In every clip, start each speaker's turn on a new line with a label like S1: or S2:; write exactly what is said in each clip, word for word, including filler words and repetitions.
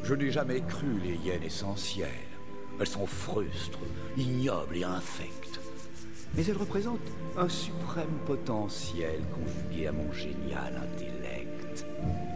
S1: Je n'ai jamais cru les hyènes essentielles. Elles sont frustres, ignobles et infectes. Mais elles représentent un suprême potentiel conjugué à mon génial intellect.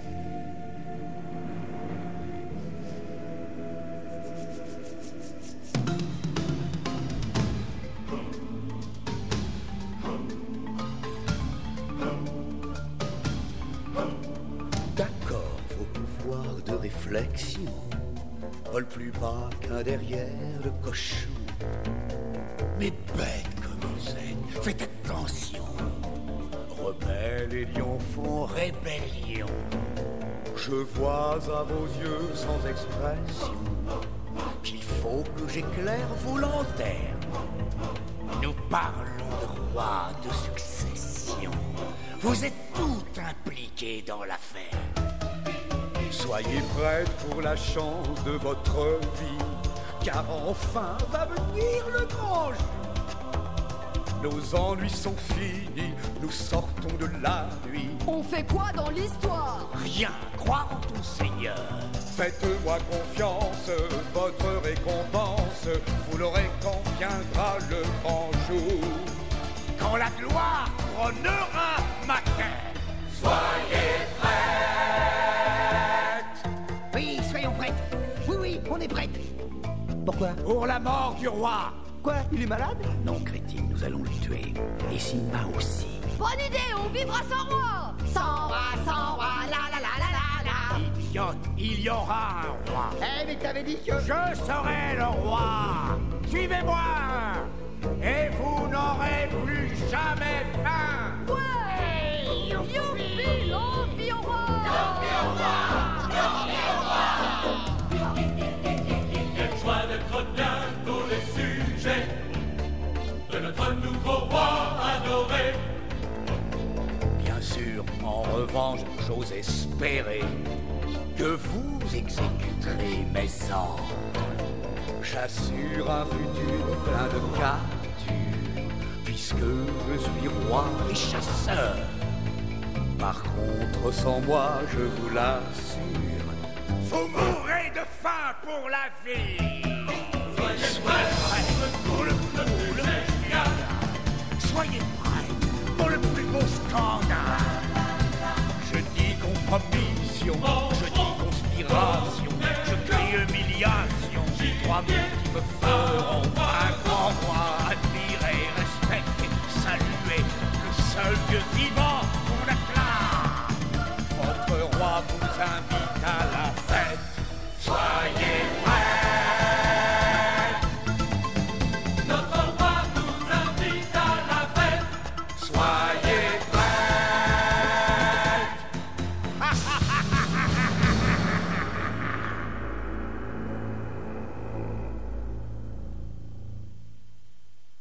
S1: D'accord, vos pouvoirs de réflexion volent plus bas qu'un derrière de cochon. Mais bête comme vous êtes, faites attention. Rebelles et lions font rébellion. Je vois à vos yeux sans expression qu'il faut que j'éclaire vos lanternes. Nous parlons de roi de succession. Vous êtes tout impliqués dans l'affaire. Soyez prêts pour la chance de votre vie, car enfin va venir le grand jour. Nos ennuis sont finis, nous sortons de la nuit.
S2: On fait quoi dans l'histoire?
S1: Rien, crois en ton Seigneur. Faites-moi confiance, votre récompense, vous l'aurez quand viendra le grand jour. Quand la gloire couronnera ma tête. Soyez prêts.
S3: Oui, soyons prêtes. Oui, oui, on est prêtes. Pourquoi?
S1: Pour la mort du roi.
S3: Quoi? Il est malade?
S1: Non, crétine, nous allons le tuer. Et Simba aussi.
S2: Bonne idée, on vivra sans roi. Sans roi, sans roi, la la la la la la.
S1: Idiote, il y aura un roi.
S3: Eh, mais t'avais dit que...
S1: Je serai le roi. Suivez-moi. Et vous n'aurez plus jamais faim.
S2: Ouais. Youpi, youpi au roi.
S4: Youpi au roi. Youpi au roi. Quelle joie d'être bien tous les sujets de notre nouveau roi adoré.
S1: Bien sûr, en revanche, j'ose espérer que vous exécuterez mes ordres. J'assure un futur plein de captures, puisque je suis roi des chasseurs. Par contre, sans moi, je vous l'assure, vous mourrez de faim pour la vie. Soyez prêts pour le plus beau scandale. Soyez prêts pour le plus beau scandale. Je dis compromission, je dis conspiration, je crie humiliation. Trois mots qui me feront